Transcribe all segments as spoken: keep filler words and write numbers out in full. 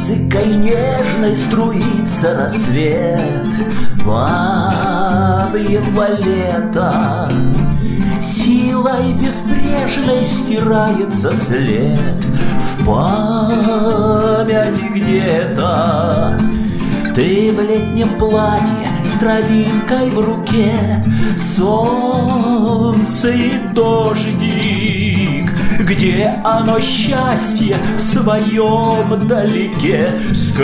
Музыкой нежной струится рассвет бабьего лета. Силой безбрежной стирается след в памяти где-то. Ты в летнем платье с травинкой в руке, солнце и дождик. Где оно, счастье, в своем далеке?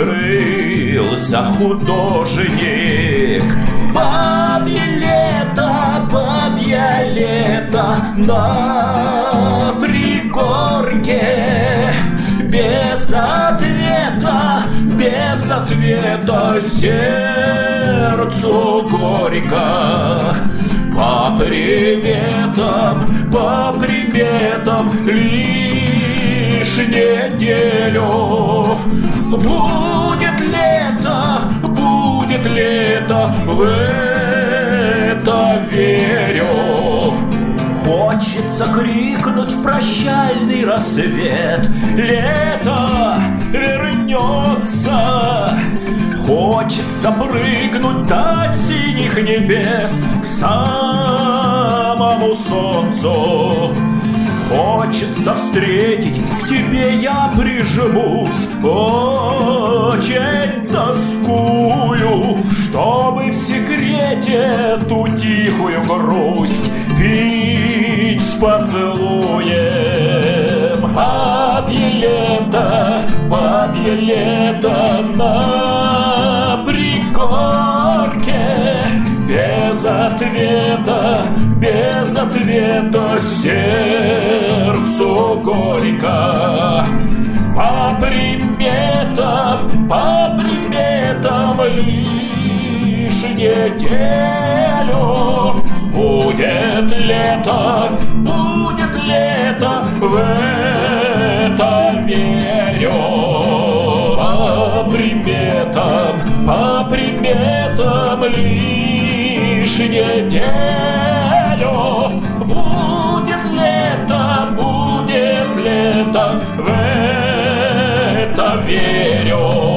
Скрылся художник. Бабье лето, бабье лето на пригорке. Без ответа, без ответа сердцу горько. По приметам, по приметам лишь неделю. Будет лето, будет лето, в это верю. Хочется крикнуть в прощальный рассвет: лето вернется. Хочется прыгнуть до синих небес к самому солнцу. Хочется встретить, к тебе я прижмусь. Очень тоскую, чтобы в секрете ту тихую грусть пить с поцелуем. Бабье лето, бабье лето на пригорке. Без ответа, без ответа сердцу горько. По приметам, по приметам лишь неделю. Будет лето, будет лето, в это верю. По приметам, по приметам лишь неделю. Будет лето, будет лето, в это верю.